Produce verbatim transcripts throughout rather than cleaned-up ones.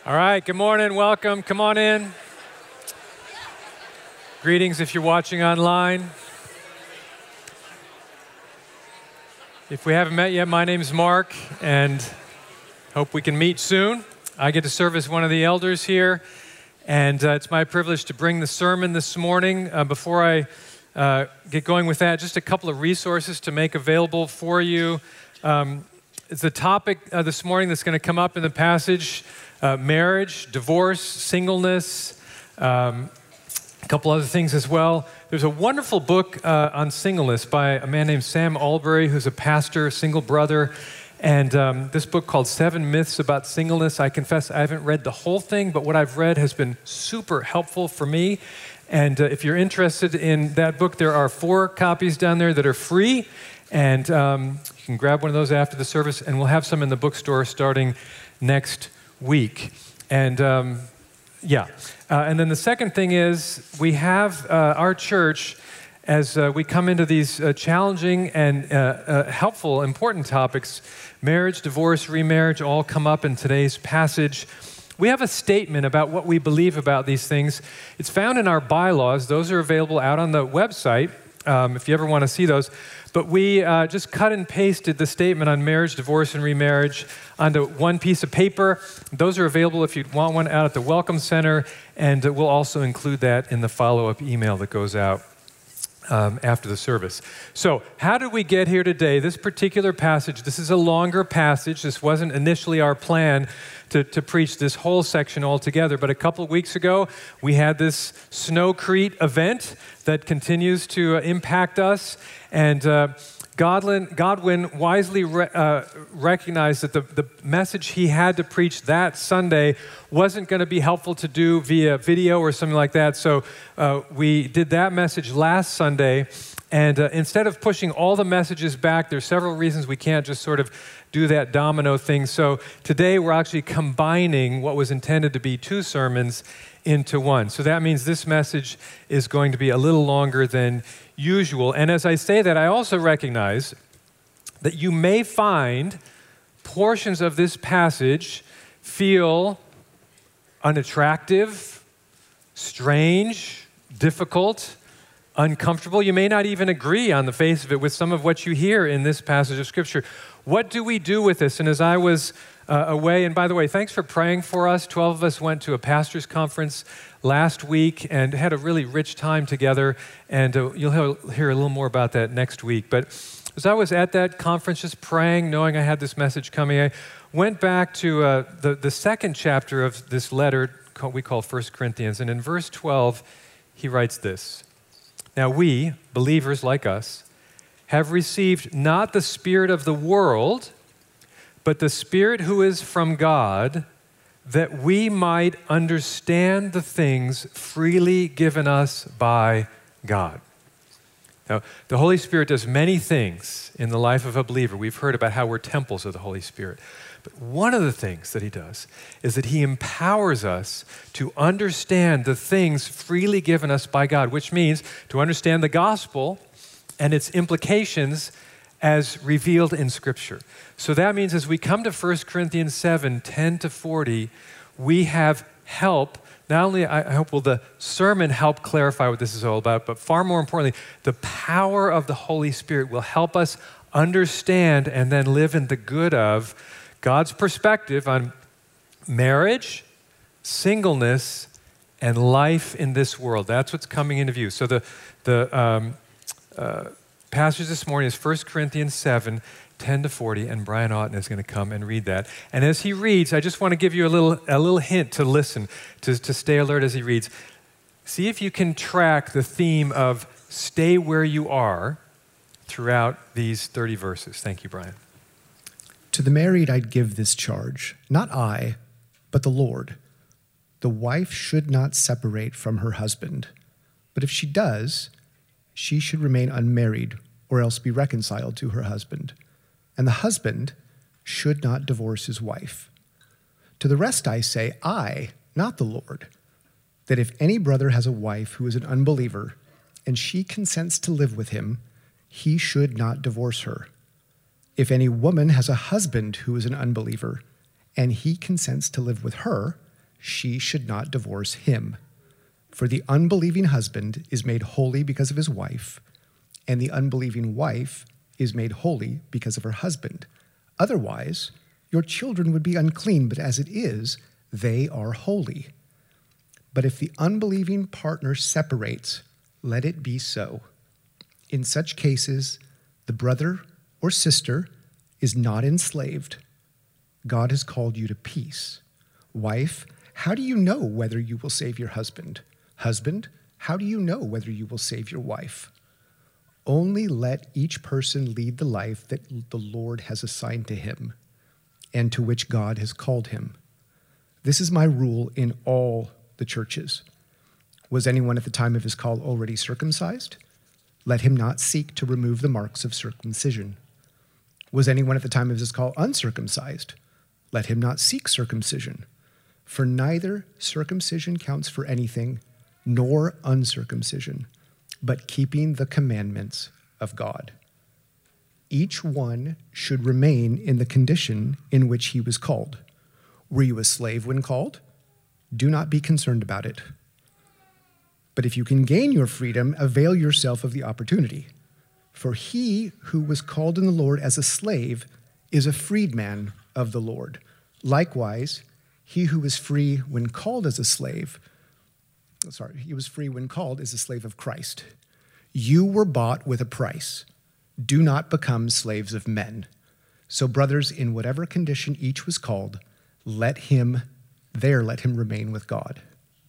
All right, good morning, welcome, come on in. Greetings if you're watching online. If we haven't met yet, my name's Mark, and hope we can meet soon. I get to serve as one of the elders here, and uh, it's my privilege to bring the sermon this morning. Uh, before I uh, get going with that, just a couple of resources to make available for you. Um, it's a topic uh, this morning that's going to come up in the passage. Uh, marriage, divorce, singleness, um, a couple other things as well. There's a wonderful book uh, on singleness by a man named Sam Allberry, who's a pastor, single brother. And um, this book called Seven Myths About Singleness. I confess I haven't read the whole thing, but what I've read has been super helpful for me. And uh, if you're interested in that book, there are four copies down there that are free. And um, you can grab one of those after the service, and we'll have some in the bookstore starting next week. And um, yeah, uh, and then the second thing is we have uh, our church, as uh, we come into these uh, challenging and uh, uh, helpful, important topics, marriage, divorce, remarriage, all come up in today's passage. We have a statement about what we believe about these things. It's found in our bylaws. Those are available out on the website um, if you ever want to see those. But we uh, just cut and pasted the statement on marriage, divorce, and remarriage onto one piece of paper. Those are available if you want one out at the Welcome Center, and uh, we'll also include that in the follow-up email that goes out um, after the service. So how did we get here today? This particular passage, this is a longer passage. This wasn't initially our plan to, to preach this whole section altogether, but a couple of weeks ago, we had this Snowcrete event that continues to uh, impact us. And uh, Godwin, Godwin wisely re- uh, recognized that the, the message he had to preach that Sunday wasn't going to be helpful to do via video or something like that. So uh, we did that message last Sunday. And uh, instead of pushing all the messages back, there's several reasons we can't just sort of do that domino thing. So today we're actually combining what was intended to be two sermons into one. So that means this message is going to be a little longer than usual. And as I say that, I also recognize that you may find portions of this passage feel unattractive, strange, difficult, uncomfortable. You may not even agree on the face of it with some of what you hear in this passage of Scripture. What do we do with this? And as I was uh, away, and by the way, thanks for praying for us. Twelve of us went to a pastor's conference last week and had a really rich time together, and uh, you'll hear a little more about that next week. But as I was at that conference just praying, knowing I had this message coming, I went back to uh, the, the second chapter of this letter called, we call First Corinthians, and in verse twelve, he writes this: "Now we, believers like us, have received not the spirit of the world, but the Spirit who is from God, that we might understand the things freely given us by God." Now, the Holy Spirit does many things in the life of a believer. We've heard about how we're temples of the Holy Spirit. But one of the things that he does is that he empowers us to understand the things freely given us by God, which means to understand the gospel and its implications as revealed in Scripture. So that means as we come to First Corinthians seven, ten to forty, we have help. Not only, I hope, will the sermon help clarify what this is all about, but far more importantly, the power of the Holy Spirit will help us understand and then live in the good of God's perspective on marriage, singleness, and life in this world. That's what's coming into view. So the, the um, uh, passage this morning is First Corinthians seven, ten to forty, and Brian Otten is going to come and read that. And as he reads, I just want to give you a little a little hint to listen, to, to stay alert as he reads. See if you can track the theme of stay where you are throughout these thirty verses. Thank you, Brian. "To the married I'd give this charge, not I, but the Lord. The wife should not separate from her husband, but if she does, she should remain unmarried or else be reconciled to her husband. And the husband should not divorce his wife. To the rest I say, I, not the Lord, that if any brother has a wife who is an unbeliever and she consents to live with him, he should not divorce her. If any woman has a husband who is an unbeliever and he consents to live with her, she should not divorce him. For the unbelieving husband is made holy because of his wife, and the unbelieving wife is made holy because of her husband. Otherwise, your children would be unclean, but as it is, they are holy. But if the unbelieving partner separates, let it be so. In such cases, the brother or sister is not enslaved. God has called you to peace. Wife, how do you know whether you will save your husband? Husband, how do you know whether you will save your wife? Only let each person lead the life that the Lord has assigned to him and to which God has called him. This is my rule in all the churches. Was anyone at the time of his call already circumcised? Let him not seek to remove the marks of circumcision. Was anyone at the time of his call uncircumcised? Let him not seek circumcision. For neither circumcision counts for anything, nor uncircumcision, but keeping the commandments of God. Each one should remain in the condition in which he was called. Were you a slave when called? Do not be concerned about it. But if you can gain your freedom, avail yourself of the opportunity. For he who was called in the Lord as a slave is a freedman of the Lord. Likewise, he who was free when called as a slave, sorry, he was free when called as a slave of Christ. You were bought with a price. Do not become slaves of men. So brothers, in whatever condition each was called, let him, there let him remain with God.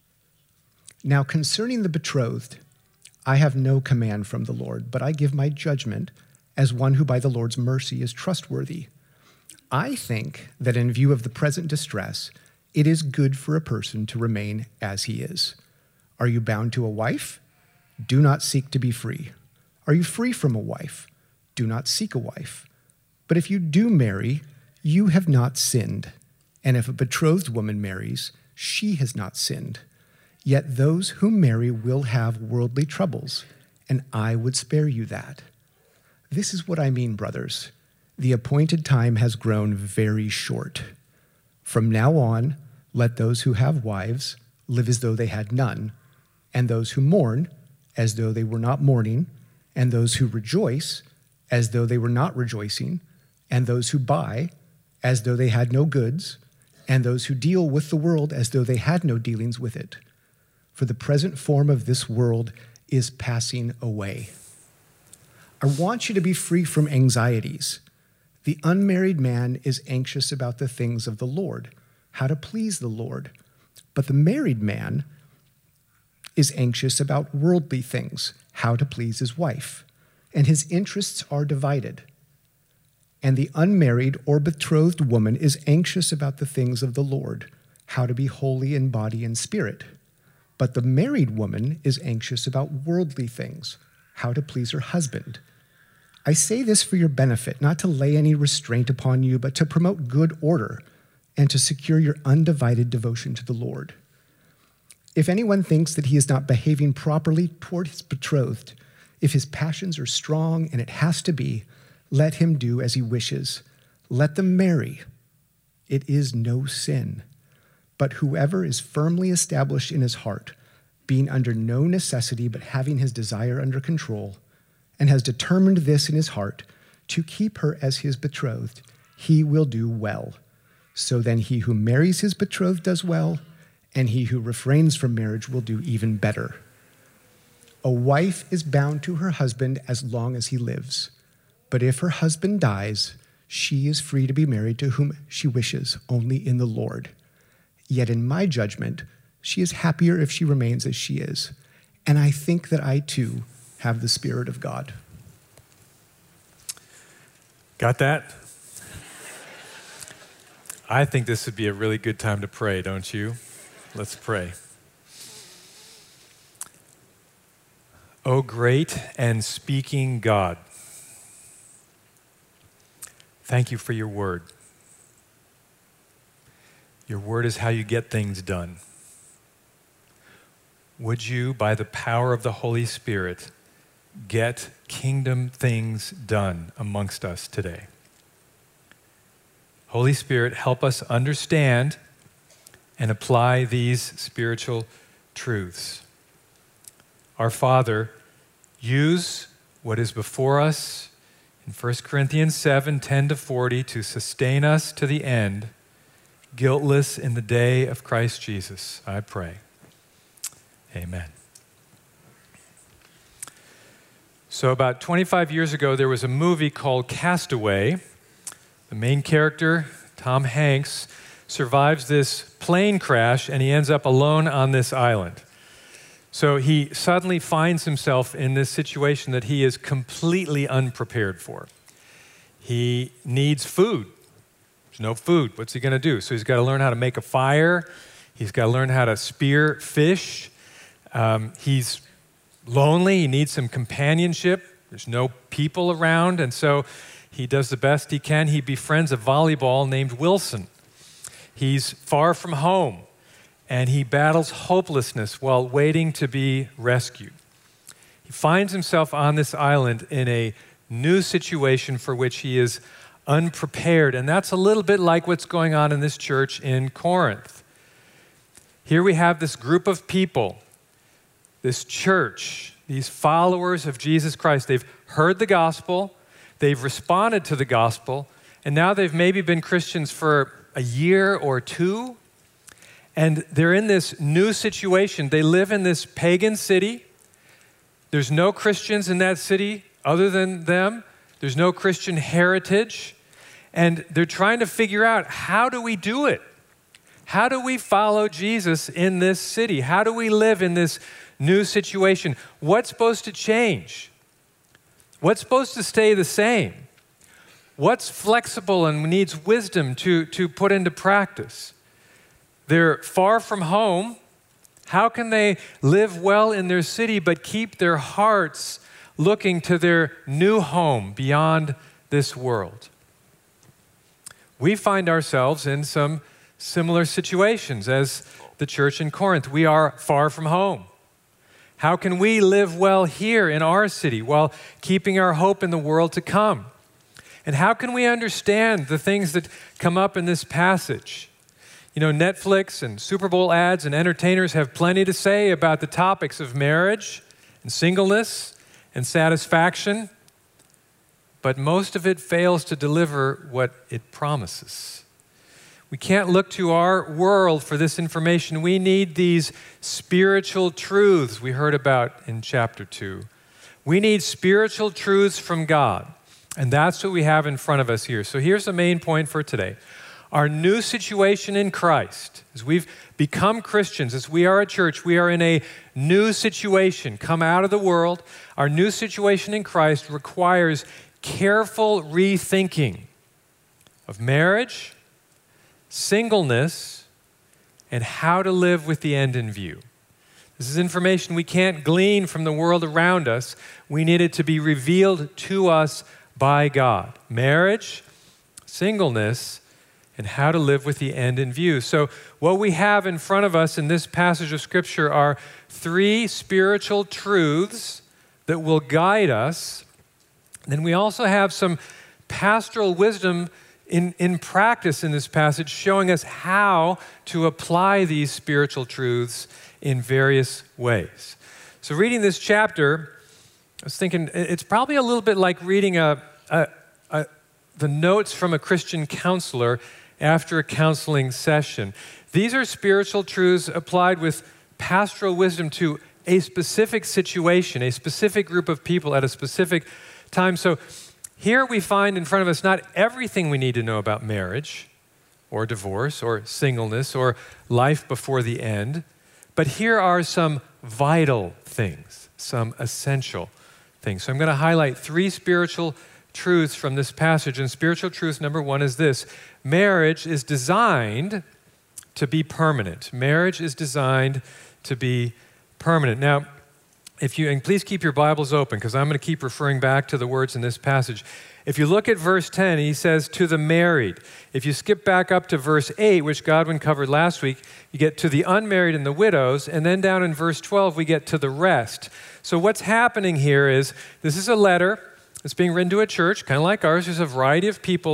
Now concerning the betrothed, I have no command from the Lord, but I give my judgment as one who by the Lord's mercy is trustworthy. I think that in view of the present distress, it is good for a person to remain as he is. Are you bound to a wife? Do not seek to be free. Are you free from a wife? Do not seek a wife. But if you do marry, you have not sinned. And if a betrothed woman marries, she has not sinned. Yet those who marry will have worldly troubles, and I would spare you that. This is what I mean, brothers. The appointed time has grown very short. From now on, let those who have wives live as though they had none, and those who mourn as though they were not mourning, and those who rejoice as though they were not rejoicing, and those who buy as though they had no goods, and those who deal with the world as though they had no dealings with it. For the present form of this world is passing away. I want you to be free from anxieties. The unmarried man is anxious about the things of the Lord, how to please the Lord. But the married man is anxious about worldly things, how to please his wife. And his interests are divided. And the unmarried or betrothed woman is anxious about the things of the Lord, how to be holy in body and spirit. But the married woman is anxious about worldly things, how to please her husband. I say this for your benefit, not to lay any restraint upon you, but to promote good order and to secure your undivided devotion to the Lord. If anyone thinks that he is not behaving properly toward his betrothed, if his passions are strong and it has to be, let him do as he wishes. Let them marry. It is no sin. But whoever is firmly established in his heart, being under no necessity but having his desire under control, and has determined this in his heart, to keep her as his betrothed, he will do well. So then he who marries his betrothed does well, and he who refrains from marriage will do even better. A wife is bound to her husband as long as he lives, but if her husband dies, she is free to be married to whom she wishes, only in the Lord. Yet in my judgment, she is happier if she remains as she is. And I think that I too have the Spirit of God. Got that? I think this would be a really good time to pray, don't you? Let's pray. O great and speaking God, thank you for your word. Your word is how you get things done. Would you, by the power of the Holy Spirit, get kingdom things done amongst us today? Holy Spirit, help us understand and apply these spiritual truths. Our Father, use what is before us in First Corinthians seven, ten to forty to sustain us to the end, guiltless in the day of Christ Jesus, I pray. Amen. So about twenty-five years ago, there was a movie called Castaway. The main character, Tom Hanks, survives this plane crash, and he ends up alone on this island. So he suddenly finds himself in this situation that he is completely unprepared for. He needs food. There's no food. What's he going to do? So he's got to learn how to make a fire. He's got to learn how to spear fish. Um, he's lonely. He needs some companionship. There's no people around, and so he does the best he can. He befriends a volleyball named Wilson. He's far from home, and he battles hopelessness while waiting to be rescued. He finds himself on this island in a new situation for which he is unprepared, and that's a little bit like what's going on in this church in Corinth. Here we have this group of people, this church, these followers of Jesus Christ. They've heard the gospel, they've responded to the gospel, and now they've maybe been Christians for a year or two, and they're in this new situation. They live in this pagan city. There's no Christians in that city other than them. There's no Christian heritage, and they're trying to figure out, how do we do it? How do we follow Jesus in this city? How do we live in this new situation? What's supposed to change? What's supposed to stay the same? What's flexible and needs wisdom to, to put into practice? They're far from home. How can they live well in their city but keep their hearts looking to their new home beyond this world? We find ourselves in some similar situations as the church in Corinth. We are far from home. How can we live well here in our city while keeping our hope in the world to come? And how can we understand the things that come up in this passage? You know, Netflix and Super Bowl ads and entertainers have plenty to say about the topics of marriage and singleness and satisfaction, but most of it fails to deliver what it promises. We can't look to our world for this information. We need these spiritual truths we heard about in chapter two. We need spiritual truths from God, and that's what we have in front of us here. So here's the main point for today. Our new situation in Christ, as we've become Christians, as we are a church, we are in a new situation, come out of the world. Our new situation in Christ requires careful rethinking of marriage, singleness, and how to live with the end in view. This is information we can't glean from the world around us. We need it to be revealed to us by God. Marriage, singleness, and how to live with the end in view. So what we have in front of us in this passage of Scripture are three spiritual truths that will guide us. Then we also have some pastoral wisdom in, in practice in this passage, showing us how to apply these spiritual truths in various ways. So reading this chapter, I was thinking it's probably a little bit like reading a, a, a, the notes from a Christian counselor after a counseling session. These are spiritual truths applied with pastoral wisdom to a specific situation, a specific group of people at a specific time. So here we find in front of us not everything we need to know about marriage or divorce or singleness or life before the end, but here are some vital things, some essential things. So I'm going to highlight three spiritual truths from this passage. And spiritual truth number one is this: marriage is designed to be permanent. Marriage is designed to be permanent. Now, if you, and please keep your Bibles open because I'm going to keep referring back to the words in this passage. If you look at verse ten, he says, to the married. If you skip back up to verse eight, which Godwin covered last week, you get to the unmarried and the widows, and then down in verse twelve, we get to the rest. So what's happening here is, this is a letter that's being written to a church, kind of like ours. There's a variety of people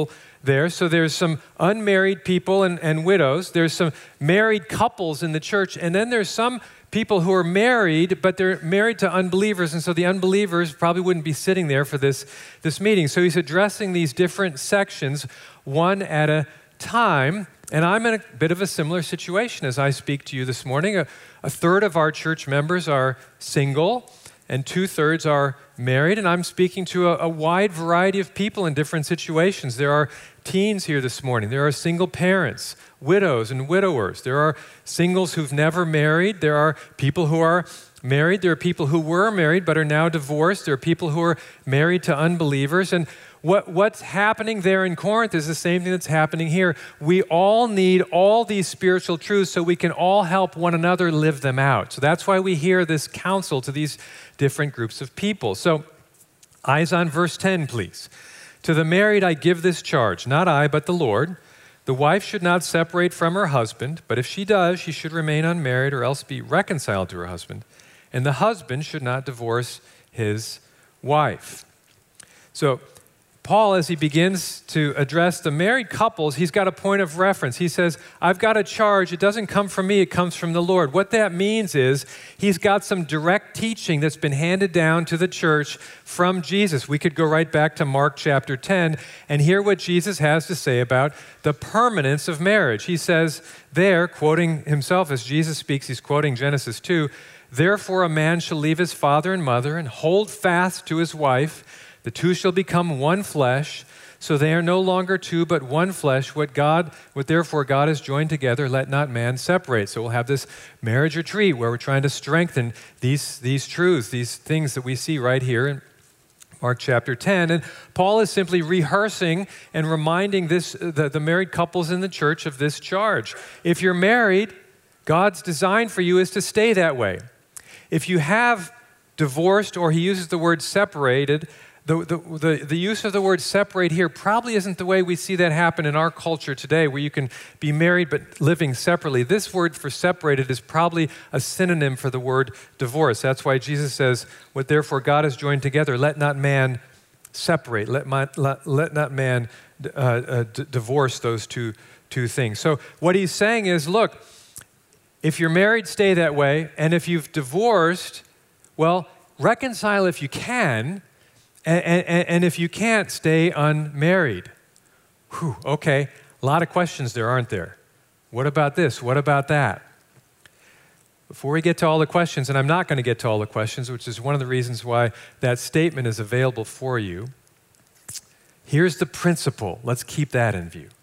there. So there's some unmarried people and, and widows. There's some married couples in the church. And then there's some people who are married, but they're married to unbelievers. And so the unbelievers probably wouldn't be sitting there for this, this meeting. So he's addressing these different sections, one at a time. And I'm in a bit of a similar situation as I speak to you this morning. A, a third of our church members are single, and two-thirds are married. And I'm speaking to a, a wide variety of people in different situations. There are teens here this morning. There are single parents, widows and widowers. There are singles who've never married. There are people who are married. There are people who were married but are now divorced. There are people who are married to unbelievers. And what, what's happening there in Corinth is the same thing that's happening here. We all need all these spiritual truths so we can all help one another live them out. So that's why we hear this counsel to these different groups of people. So eyes on verse ten, please. To the married I give this charge, not I, but the Lord. The wife should not separate from her husband, but if she does, she should remain unmarried or else be reconciled to her husband. And the husband should not divorce his wife. So Paul, as he begins to address the married couples, he's got a point of reference. He says, I've got a charge. It doesn't come from me. It comes from the Lord. What that means is he's got some direct teaching that's been handed down to the church from Jesus. We could go right back to Mark chapter ten and hear what Jesus has to say about the permanence of marriage. He says there, quoting himself as Jesus speaks, he's quoting Genesis two, therefore a man shall leave his father and mother and hold fast to his wife. The two shall become one flesh, so they are no longer two, but one flesh. What God, what therefore God has joined together, let not man separate. So we'll have this marriage retreat where we're trying to strengthen these, these truths, these things that we see right here in Mark chapter ten. And Paul is simply rehearsing and reminding this, the, the married couples in the church of this charge. If you're married, God's design for you is to stay that way. If you have divorced, or he uses the word separated, The, the, the, the use of the word separate here probably isn't the way we see that happen in our culture today, where you can be married but living separately. This word for separated is probably a synonym for the word divorce. That's why Jesus says, what therefore God has joined together, let not man separate. Let, my, let, let not man uh, uh, d- divorce those two, two things. So what he's saying is, look, if you're married, stay that way. And if you've divorced, well, reconcile if you can. And, and, and if you can't, stay unmarried. Whew, okay, a lot of questions there, aren't there? What about this? What about that? Before we get to all the questions, and I'm not going to get to all the questions, which is one of the reasons why that statement is available for you, here's the principle. Let's keep that in view.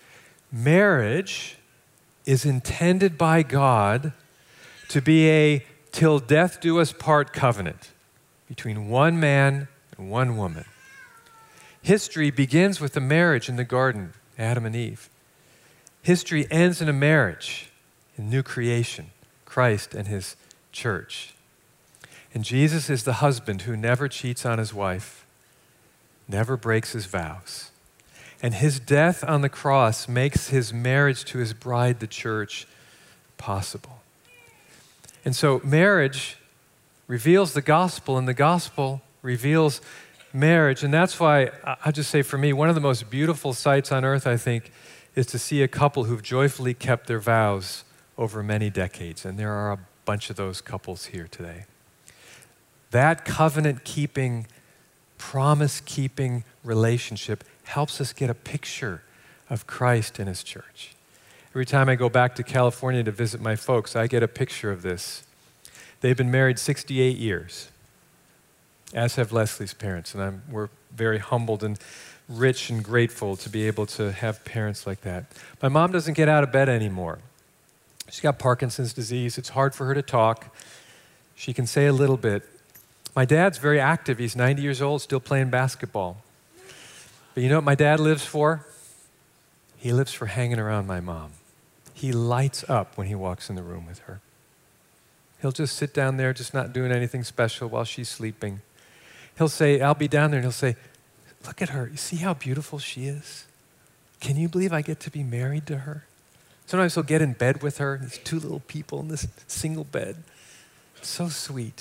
Marriage is intended by God to be a till death do us part covenant between one man and one woman. History begins with the marriage in the garden, Adam and Eve. History ends in a marriage, in new creation, Christ and his church. And Jesus is the husband who never cheats on his wife, never breaks his vows. And his death on the cross makes his marriage to his bride, the church, possible. And so marriage reveals the gospel, and the gospel reveals marriage. And that's why I'll just say, for me, one of the most beautiful sights on earth, I think, is to see a couple who've joyfully kept their vows over many decades. And there are a bunch of those couples here today. That covenant-keeping, promise-keeping relationship helps us get a picture of Christ and his church. Every time I go back to California to visit my folks, I get a picture of this. They've been married sixty-eight years, as have Leslie's parents, and I'm, we're very humbled and rich and grateful to be able to have parents like that. My mom doesn't get out of bed anymore. She's got Parkinson's disease. It's hard for her to talk. She can say a little bit. My dad's very active. He's ninety years old, still playing basketball. But you know what my dad lives for? He lives for hanging around my mom. He lights up when he walks in the room with her. He'll just sit down there, just not doing anything special while she's sleeping. He'll say, I'll be down there, and he'll say, look at her. You see how beautiful she is? Can you believe I get to be married to her? Sometimes he'll get in bed with her, these two little people in this single bed. So sweet.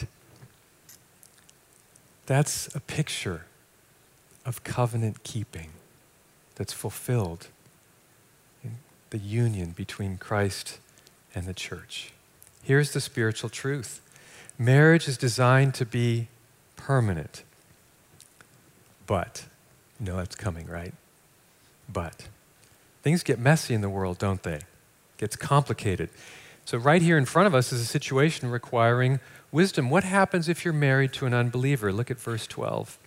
That's a picture of covenant keeping. that's fulfilled in the union between Christ and the church. Here's the spiritual truth. Marriage is designed to be permanent. But, you know that's coming, right? But. Things get messy in the world, don't they? It gets complicated. So right here in front of us is a situation requiring wisdom. What happens if you're married to an unbeliever? Look at verse twelve.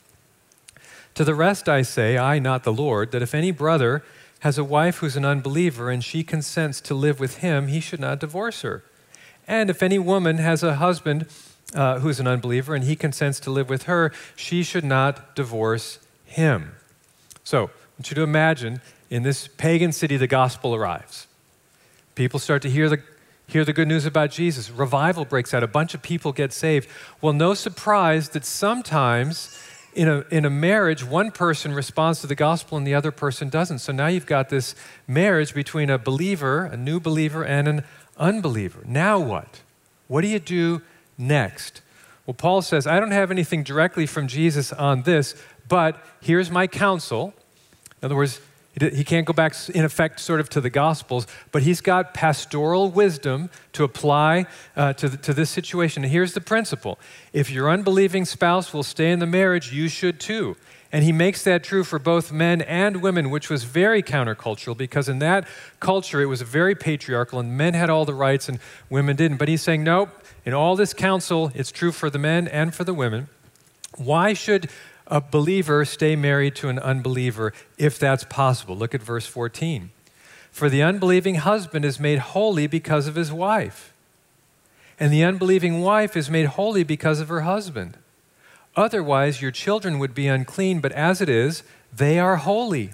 To the rest I say, I, not the Lord, that if any brother has a wife who's an unbeliever and she consents to live with him, he should not divorce her. And if any woman has a husband uh, who's an unbeliever and he consents to live with her, she should not divorce him. So I want you to imagine in this pagan city, the gospel arrives. People start to hear the, hear the good news about Jesus. Revival breaks out. A bunch of people get saved. Well, no surprise that sometimes in a, in a marriage, one person responds to the gospel and the other person doesn't. So now you've got this marriage between a believer, a new believer, and an unbeliever. Now what? What do you do next? Well, Paul says, I don't have anything directly from Jesus on this, but here's my counsel. In other words, he can't go back, in effect, sort of to the Gospels, but he's got pastoral wisdom to apply uh, to, the, to this situation. And here's the principle. If your unbelieving spouse will stay in the marriage, you should too. And he makes that true for both men and women, which was very countercultural because in that culture, it was very patriarchal and men had all the rights and women didn't. But he's saying, nope, in all this counsel, it's true for the men and for the women. Why should a believer stay married to an unbeliever if that's possible? Look at verse fourteen. For the unbelieving husband is made holy because of his wife, and the unbelieving wife is made holy because of her husband. Otherwise, your children would be unclean, but as it is, they are holy.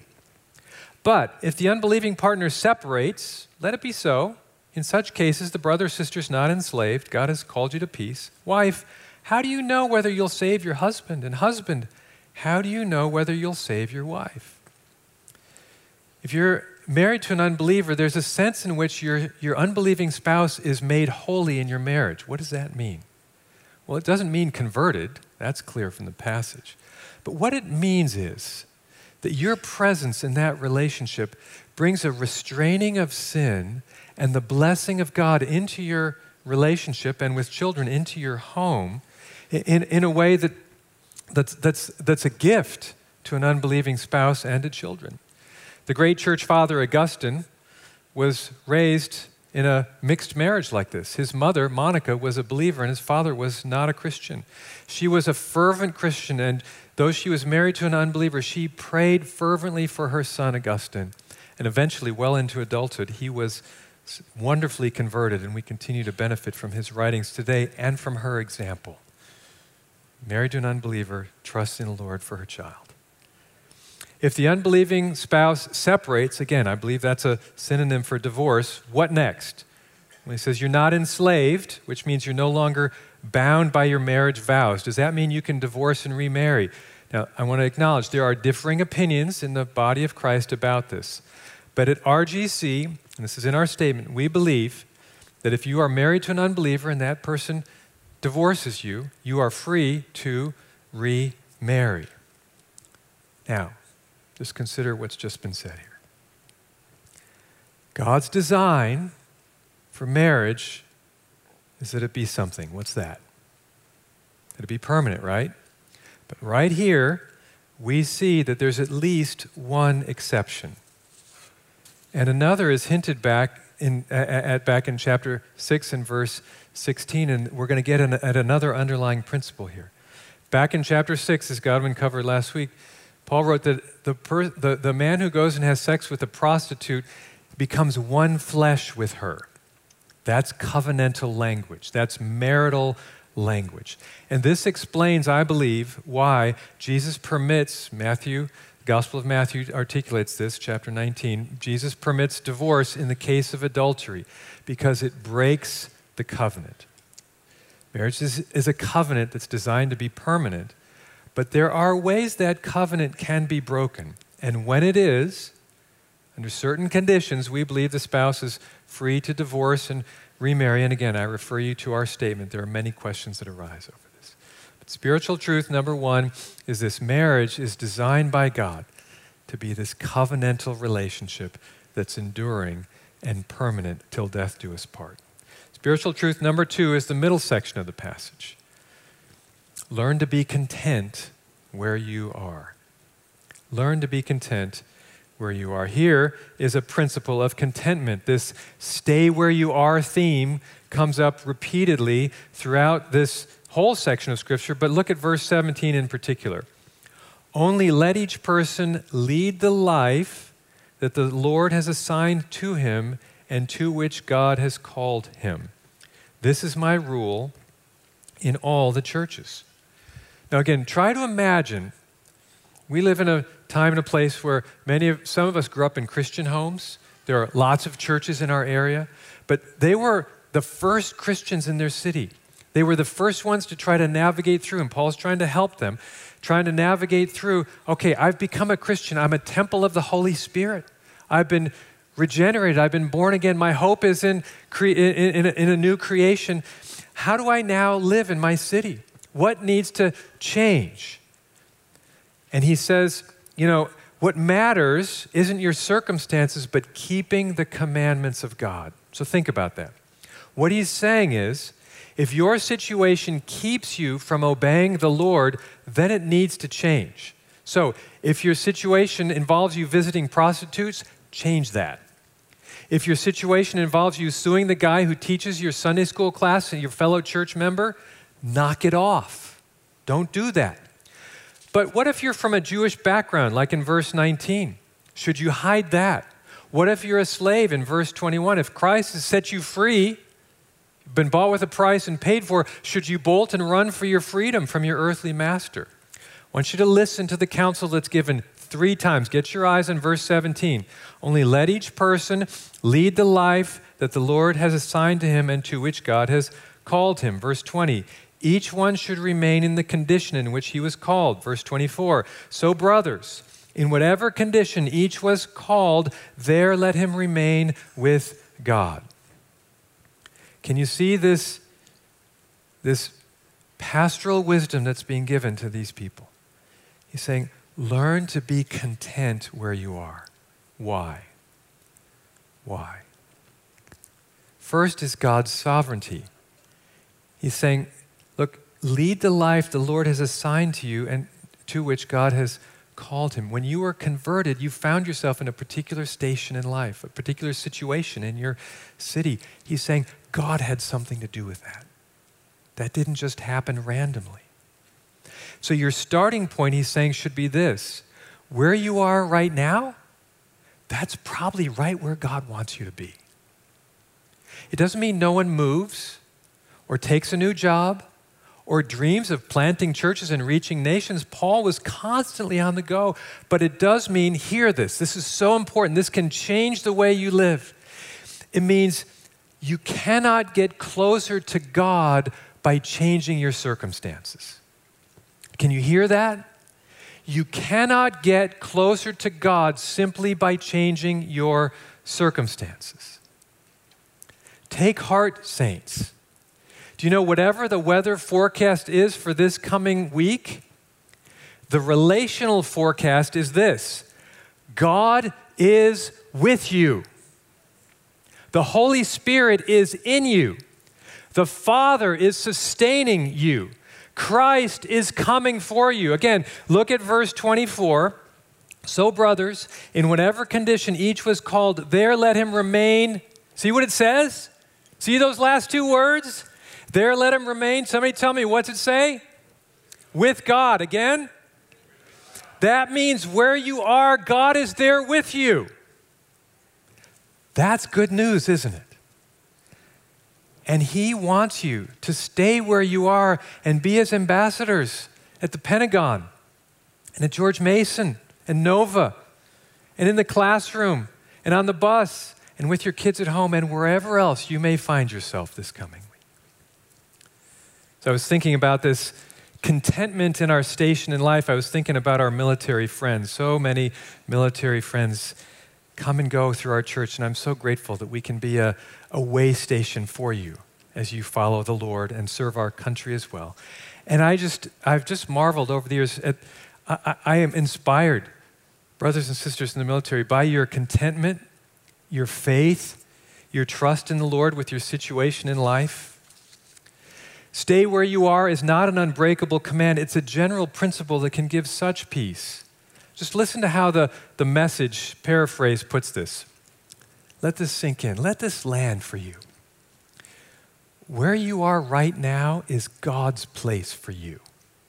But if the unbelieving partner separates, let it be so. In such cases, the brother or sister is not enslaved. God has called you to peace. Wife, how do you know whether you'll save your husband? And husband, how do you know whether you'll save your wife? If you're married to an unbeliever, there's a sense in which your, your unbelieving spouse is made holy in your marriage. What does that mean? Well, it doesn't mean converted. That's clear from the passage. But what it means is that your presence in that relationship brings a restraining of sin and the blessing of God into your relationship and with children into your home in, in a way that That's, that's, that's a gift to an unbelieving spouse and to children. The great church father Augustine was raised in a mixed marriage like this. His mother, Monica, was a believer and his father was not a Christian. She was a fervent Christian, and though she was married to an unbeliever, she prayed fervently for her son Augustine. And eventually, well into adulthood, he was wonderfully converted, and we continue to benefit from his writings today and from her example. Married to an unbeliever, trusting the Lord for her child. If the unbelieving spouse separates, again, I believe that's a synonym for divorce, what next? When he says you're not enslaved, which means you're no longer bound by your marriage vows, does that mean you can divorce and remarry? Now, I want to acknowledge there are differing opinions in the body of Christ about this. But at R G C, and this is in our statement, we believe that if you are married to an unbeliever and that person divorces you, you are free to remarry. Now, just consider what's just been said here. God's design for marriage is that it be something. What's that? That it be permanent, right? But right here, we see that there's at least one exception. And another is hinted back in, at, at back in chapter six and verse sixteen, and we're going to get an, at another underlying principle here. Back in chapter six, as Godwin covered last week, Paul wrote that the, per, the, the man who goes and has sex with a prostitute becomes one flesh with her. That's covenantal language. That's marital language. And this explains, I believe, why Jesus permits, Matthew, the Gospel of Matthew articulates this, chapter nineteen, Jesus permits divorce in the case of adultery because it breaks the covenant. Marriage is, is a covenant that's designed to be permanent, but there are ways that covenant can be broken. And when it is, under certain conditions, we believe the spouse is free to divorce and remarry. And again, I refer you to our statement. There are many questions that arise over this. But spiritual truth number one is this: marriage is designed by God to be this covenantal relationship that's enduring and permanent till death do us part. Spiritual truth number two is the middle section of the passage. Learn to be content where you are. Learn to be content where you are. Here is a principle of contentment. This stay where you are theme comes up repeatedly throughout this whole section of Scripture, but look at verse seventeen in particular. Only let each person lead the life that the Lord has assigned to him and to which God has called him. This is my rule in all the churches. Now again, try to imagine, we live in a time and a place where many of, some of us grew up in Christian homes. There are lots of churches in our area, but they were the first Christians in their city. They were the first ones to try to navigate through, and Paul's trying to help them, trying to navigate through, okay, I've become a Christian. I'm a temple of the Holy Spirit. I've been regenerated. I've been born again. My hope is in, cre- in, in, a, in a new creation. How do I now live in my city? What needs to change? And he says, you know, what matters isn't your circumstances, but keeping the commandments of God. So think about that. What he's saying is, if your situation keeps you from obeying the Lord, then it needs to change. So if your situation involves you visiting prostitutes, change that. If your situation involves you suing the guy who teaches your Sunday school class and your fellow church member, knock it off. Don't do that. But what if you're from a Jewish background, like in verse nineteen? Should you hide that? What if you're a slave in verse twenty-one? If Christ has set you free, been bought with a price and paid for, should you bolt and run for your freedom from your earthly master? I want you to listen to the counsel that's given three times. Get your eyes on verse seventeen. Only let each person lead the life that the Lord has assigned to him and to which God has called him. Verse twenty. Each one should remain in the condition in which he was called. Verse twenty-four. So brothers, in whatever condition each was called, there let him remain with God. Can you see this, this pastoral wisdom that's being given to these people? He's saying, learn to be content where you are. Why? Why? First is God's sovereignty. He's saying, look, lead the life the Lord has assigned to you and to which God has called him. When you were converted, you found yourself in a particular station in life, a particular situation in your city. He's saying God had something to do with that. That didn't just happen randomly. So your starting point, he's saying, should be this. Where you are right now, that's probably right where God wants you to be. It doesn't mean no one moves or takes a new job or dreams of planting churches and reaching nations. Paul was constantly on the go. But it does mean, hear this, this is so important. This can change the way you live. It means you cannot get closer to God by changing your circumstances. Can you hear that? You cannot get closer to God simply by changing your circumstances. Take heart, saints. Do you know whatever the weather forecast is for this coming week, the relational forecast is this: God is with you. The Holy Spirit is in you. The Father is sustaining you. Christ is coming for you. Again, look at verse twenty-four. So, brothers, in whatever condition each was called, there let him remain. See what it says? See those last two words? There let him remain. Somebody tell me, what's it say? With God. Again? That means where you are, God is there with you. That's good news, isn't it? And he wants you to stay where you are and be his ambassadors at the Pentagon and at George Mason and Nova and in the classroom and on the bus and with your kids at home and wherever else you may find yourself this coming week. So I was thinking about this contentment in our station in life. I was thinking about our military friends. So many military friends come and go through our church, and I'm so grateful that we can be a, a way station for you as you follow the Lord and serve our country as well. And I just, I've just marveled over the years at, I, I am inspired Brothers and sisters in the military, by your contentment, your faith, your trust in the Lord with your situation in life, stay where you are is not an unbreakable command. It's a general principle that can give such peace. Just listen to how the, the Message paraphrase puts this. Let this sink in. Let this land for you. Where you are right now is God's place for you.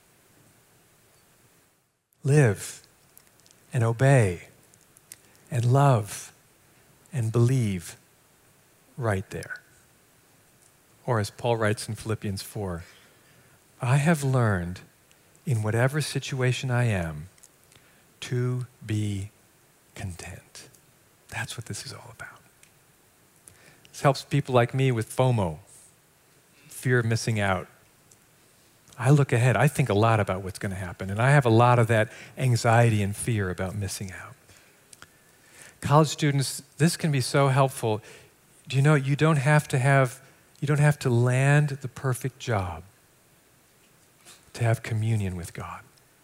Live and obey and love and believe right there. Or as Paul writes in Philippians four, I have learned in whatever situation I am to be content. That's what this is all about. This helps people like me with FOMO, fear of missing out. I look ahead. I think a lot about what's going to happen, and I have a lot of that anxiety and fear about missing out. College students, this can be so helpful. Do you know you don't have to have, you don't have to land the perfect job to have communion with God.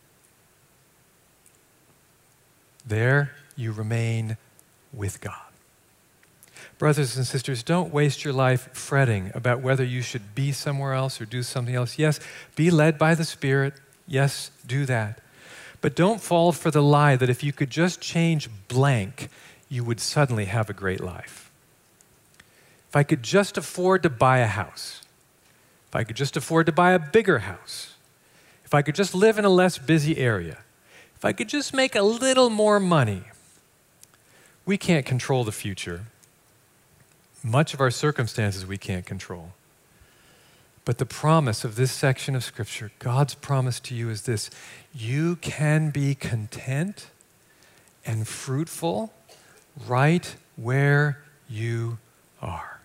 There you remain with God. Brothers and sisters, don't waste your life fretting about whether you should be somewhere else or do something else. Yes, be led by the Spirit. Yes, do that. But don't fall for the lie that if you could just change blank, you would suddenly have a great life. If I could just afford to buy a house, if I could just afford to buy a bigger house, if I could just live in a less busy area, if I could just make a little more money. We can't control the future. Much of our circumstances we can't control. But the promise of this section of Scripture, God's promise to you is this: you can be content and fruitful right where you are.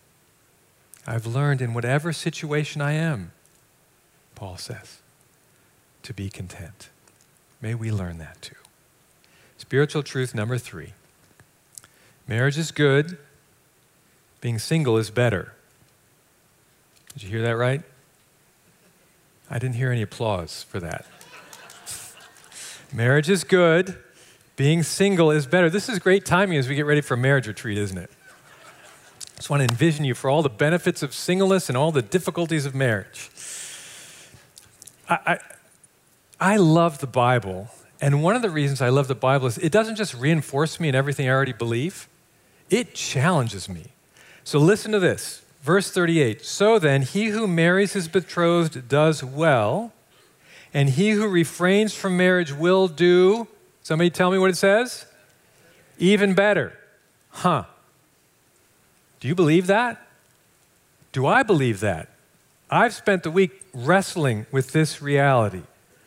I've learned in whatever situation I am, Paul says, to be content. May we learn that too. Spiritual truth number three. Marriage is good. Being single is better. Did you hear that right? I didn't hear any applause for that. Marriage is good. Being single is better. This is great timing as we get ready for a marriage retreat, isn't it? I just want to envision you for all the benefits of singleness and all the difficulties of marriage. I, I, I love the Bible, and one of the reasons I love the Bible is it doesn't just reinforce me in everything I already believe, it challenges me. So listen to this, verse thirty-eight. So then, he who marries his betrothed does well, and he who refrains from marriage will do, somebody tell me what it says? Even better. Huh. Do you believe that? Do I believe that? I've spent the week wrestling with this reality.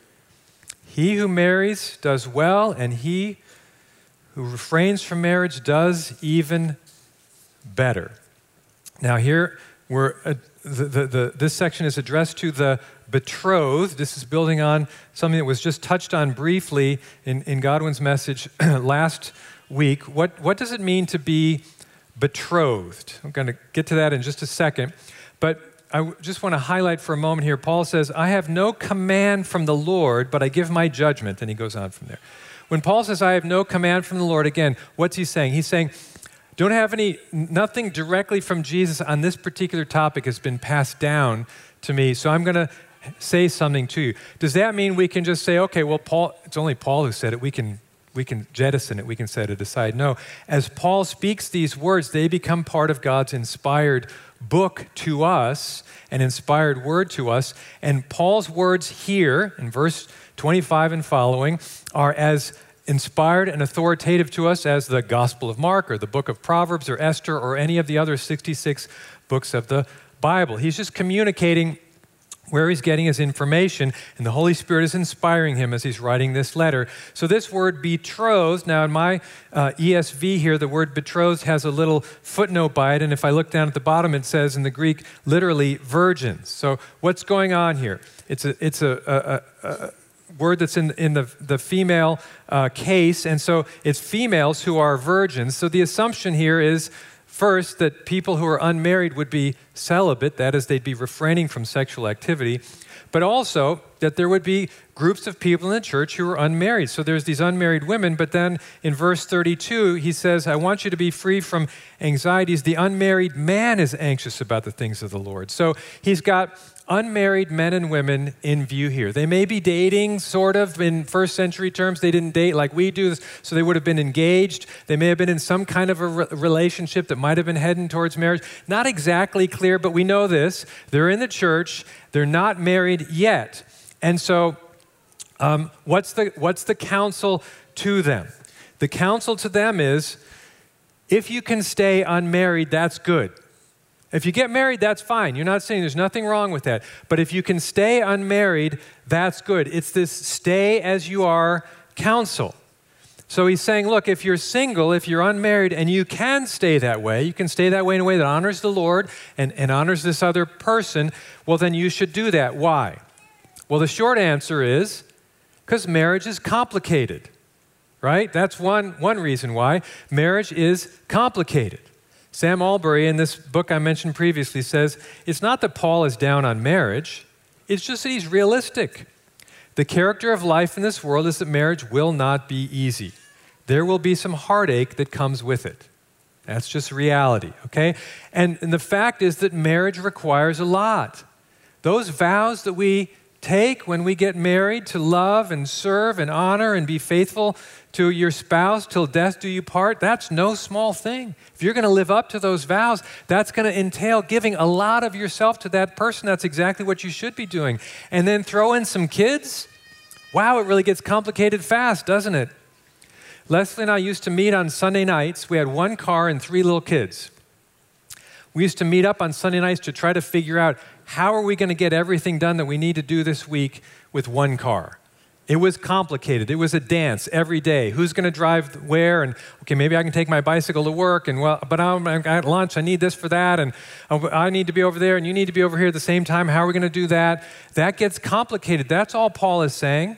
He who marries does well, and he who refrains from marriage does even better. Now here, we're, uh, the, the, the, this section is addressed to the betrothed. This is building on something that was just touched on briefly in, in Godwin's message last week. What, what does it mean to be betrothed? I'm going to get to that in just a second. But I just want to highlight for a moment here, Paul says, I have no command from the Lord, but I give my judgment. And he goes on from there. When Paul says, I have no command from the Lord, again, what's he saying? He's saying, don't have any, nothing directly from Jesus on this particular topic has been passed down to me, so I'm going to say something to you. Does that mean we can just say, okay, well, Paul, it's only Paul who said it, we can we can jettison it, we can set it aside? No. As Paul speaks these words, they become part of God's inspired book to us, an inspired word to us, and Paul's words here in verse twenty-five and following are as inspired and authoritative to us as the Gospel of Mark or the book of Proverbs or Esther or any of the other sixty-six books of the Bible. He's just communicating where he's getting his information, and the Holy Spirit is inspiring him as he's writing this letter. So this word betrothed, now in my uh, E S V here, the word betrothed has a little footnote by it, and if I look down at the bottom, it says in the Greek, literally, virgins. So what's going on here? It's a, it's a, a, a, a word that's in, in the, the female uh, case, and so it's females who are virgins. So the assumption here is, first, that people who are unmarried would be celibate, that is, they'd be refraining from sexual activity, but also that there would be groups of people in the church who were unmarried. So there's these unmarried women, but then in verse thirty-two, he says, I want you to be free from anxieties. The unmarried man is anxious about the things of the Lord. So he's got unmarried men and women in view here. They may be dating, sort of, in first century terms. They didn't date like we do, so they would have been engaged. They may have been in some kind of a re- relationship that might have been heading towards marriage. Not exactly clear, but we know this. They're in the church. They're not married yet. And so um, what's the, what's the counsel to them? The counsel to them is, if you can stay unmarried, that's good. If you get married, that's fine. You're not saying there's nothing wrong with that. But if you can stay unmarried, that's good. It's this stay as you are counsel. So he's saying, look, if you're single, if you're unmarried, and you can stay that way, you can stay that way in a way that honors the Lord and, and honors this other person, well, then you should do that. Why? Well, the short answer is because marriage is complicated, right? That's one, one reason why. Marriage is complicated. Sam Allberry, in this book I mentioned previously, says, it's not that Paul is down on marriage, it's just that he's realistic. The character of life in this world is that marriage will not be easy. There will be some heartache that comes with it. That's just reality, okay? And, and the fact is that marriage requires a lot. Those vows that we take when we get married to love and serve and honor and be faithful to your spouse till death do you part, that's no small thing. If you're going to live up to those vows, that's going to entail giving a lot of yourself to that person. That's exactly what you should be doing. And then throw in some kids. Wow, it really gets complicated fast, doesn't it? Leslie and I used to meet on Sunday nights. We had one car and three little kids. We used to meet up on Sunday nights to try to figure out how are we going to get everything done that we need to do this week with one car. It was complicated. It was a dance every day. Who's going to drive where? And okay, maybe I can take my bicycle to work. And well, but I'm at lunch. I need this for that. And I need to be over there. And you need to be over here at the same time. How are we going to do that? That gets complicated. That's all Paul is saying.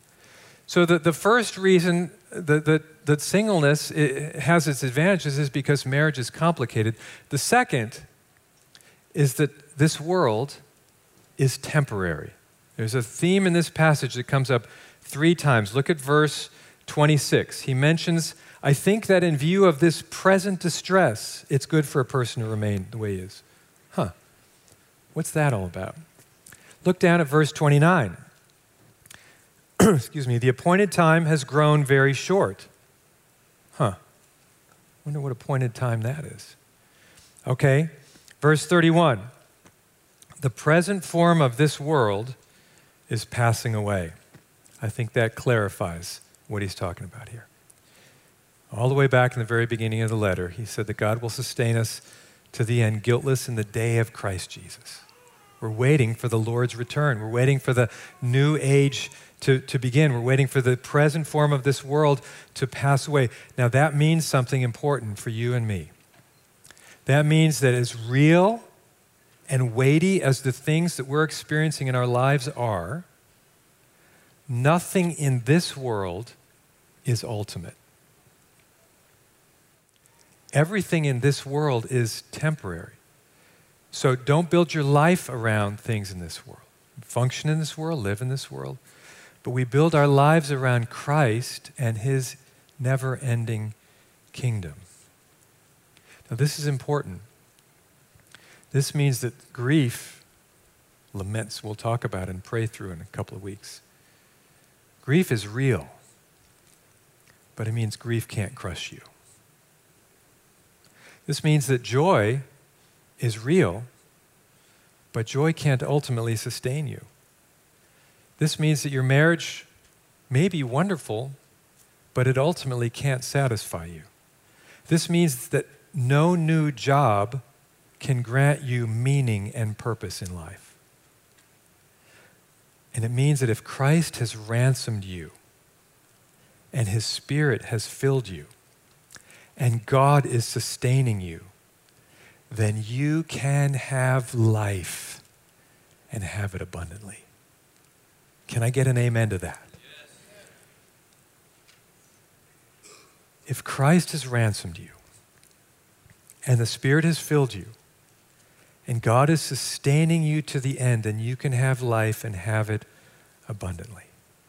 So the, the first reason that, that, that singleness has its advantages is because marriage is complicated. The second is that this world is temporary. There's a theme in this passage that comes up three times. Look at verse twenty-six. He mentions, I think that in view of this present distress, it's good for a person to remain the way he is. Huh. What's that all about? Look down at verse twenty-nine. Excuse me. The appointed time has grown very short. Huh. Wonder what appointed time that is. Okay. Verse thirty-one. The present form of this world is passing away. I think that clarifies what he's talking about here. All the way back in the very beginning of the letter, he said that God will sustain us to the end, guiltless in the day of Christ Jesus. We're waiting for the Lord's return. We're waiting for the new age to, to begin. We're waiting for the present form of this world to pass away. Now that means something important for you and me. That means that as real and weighty as the things that we're experiencing in our lives are, nothing in this world is ultimate. Everything in this world is temporary. So don't build your life around things in this world. Function in this world, live in this world. But we build our lives around Christ and his never-ending kingdom. Now this is important. This means that grief, laments, we'll talk about and pray through in a couple of weeks. Grief is real, but it means grief can't crush you. This means that joy is real, but joy can't ultimately sustain you. This means that your marriage may be wonderful, but it ultimately can't satisfy you. This means that no new job can grant you meaning and purpose in life. And it means that if Christ has ransomed you and his Spirit has filled you and God is sustaining you, then you can have life and have it abundantly. Can I get an amen to that? Yes. If Christ has ransomed you and the Spirit has filled you And God is sustaining you to the end, and you can have life and have it abundantly.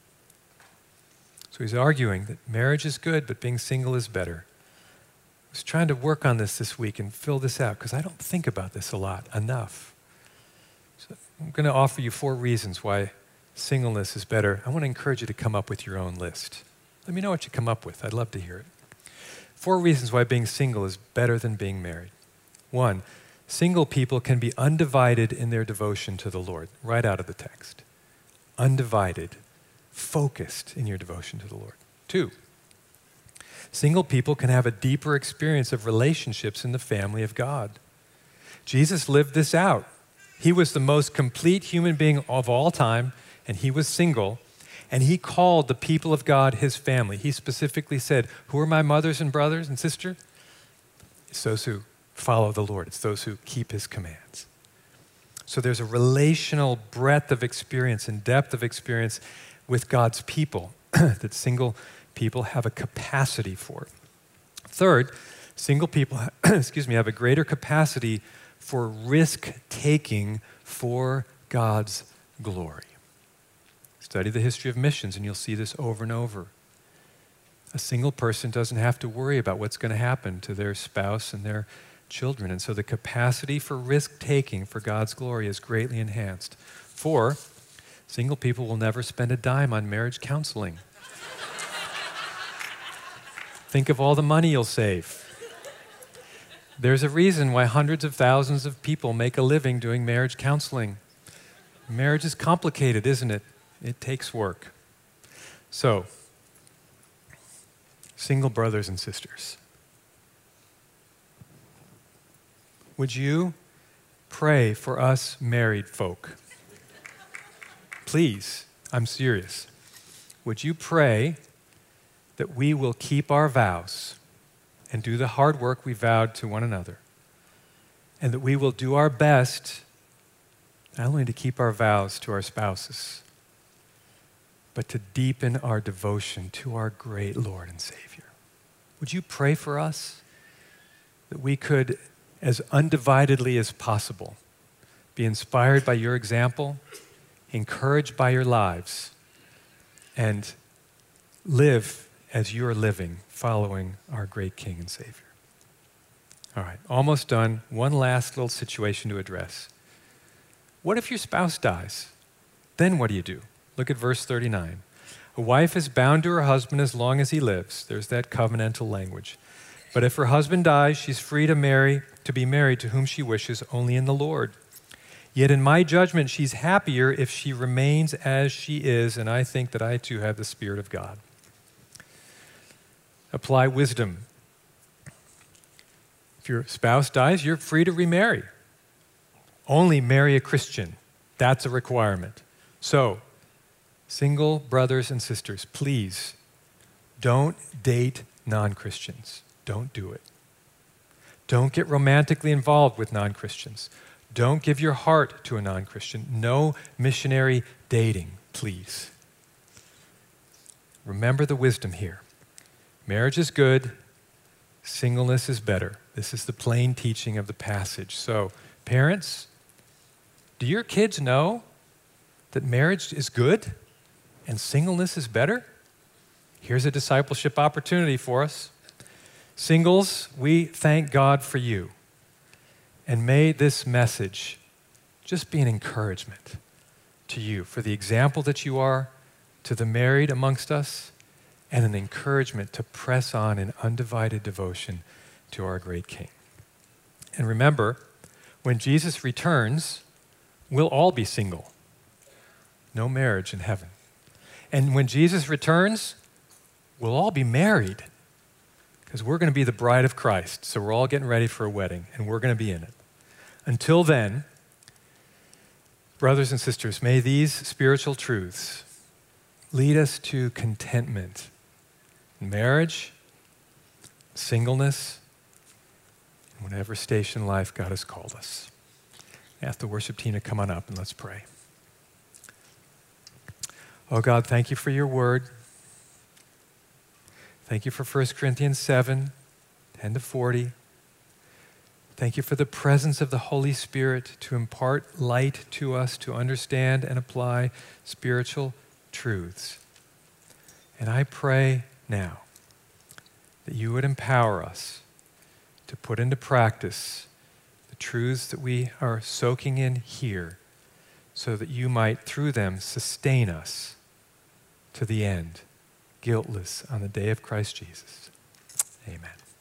So he's arguing that marriage is good, but being single is better. I was trying to work on this this week and fill this out because I don't think about this a lot enough. So I'm going to offer you four reasons why singleness is better. I want to encourage you to come up with your own list. Let me know what you come up with. I'd love to hear it. Four reasons why being single is better than being married. One, single people can be undivided in their devotion to the Lord, right out of the text. Undivided, focused in your devotion to the Lord. Two, single people can have a deeper experience of relationships in the family of God. Jesus lived this out. He was the most complete human being of all time, and he was single, and he called the people of God his family. He specifically said, who are my mothers and brothers and sisters? It's those who follow the Lord. It's those who keep his commands. So there's a relational breadth of experience and depth of experience with God's people that single people have a capacity for. Third, single people, excuse me, have a greater capacity for risk-taking for God's glory. Study the history of missions and you'll see this over and over. A single person doesn't have to worry about what's going to happen to their spouse and their children. And so the capacity for risk-taking for God's glory is greatly enhanced. Four, single people will never spend a dime on marriage counseling. Think of all the money you'll save. There's a reason why hundreds of thousands of people make a living doing marriage counseling. Marriage is complicated, isn't it? It takes work. So, single brothers and sisters, would you pray for us married folk? Please, I'm serious. Would you pray that we will keep our vows and do the hard work we vowed to one another, and that we will do our best not only to keep our vows to our spouses, but to deepen our devotion to our great Lord and Savior? Would you pray for us that we could, as undividedly as possible, be inspired by your example, encouraged by your lives, and live as you're living, following our great King and Savior? All right, almost done. One last little situation to address. What if your spouse dies? Then what do you do? Look at verse thirty-nine. A wife is bound to her husband as long as he lives. There's that covenantal language. But if her husband dies, she's free to marry, to be married to whom she wishes, only in the Lord. Yet in my judgment, she's happier if she remains as she is, and I think that I too have the Spirit of God. Apply wisdom. If your spouse dies, you're free to remarry. Only marry a Christian. That's a requirement. So, single brothers and sisters, please don't date non-Christians. Don't do it. Don't get romantically involved with non-Christians. Don't give your heart to a non-Christian. No missionary dating, please. Remember the wisdom here. Marriage is good. Singleness is better. This is the plain teaching of the passage. So, parents, do your kids know that marriage is good and singleness is better? Here's a discipleship opportunity for us. Singles, we thank God for you. And may this message just be an encouragement to you for the example that you are to the married amongst us, and an encouragement to press on in undivided devotion to our great King. And remember, when Jesus returns, we'll all be single. No marriage in heaven. And when Jesus returns, we'll all be married, because we're going to be the bride of Christ. So we're all getting ready for a wedding, and we're going to be in it. Until then, brothers and sisters, may these spiritual truths lead us to contentment in marriage, singleness, and whatever station in life God has called us. I ask the worship team to come on up and let's pray. Oh God, thank you for your word. Thank you for First Corinthians seven, ten to forty. Thank you for the presence of the Holy Spirit to impart light to us, to understand and apply spiritual truths. And I pray now that you would empower us to put into practice the truths that we are soaking in here, so that you might, through them, sustain us to the end, guiltless on the day of Christ Jesus. Amen.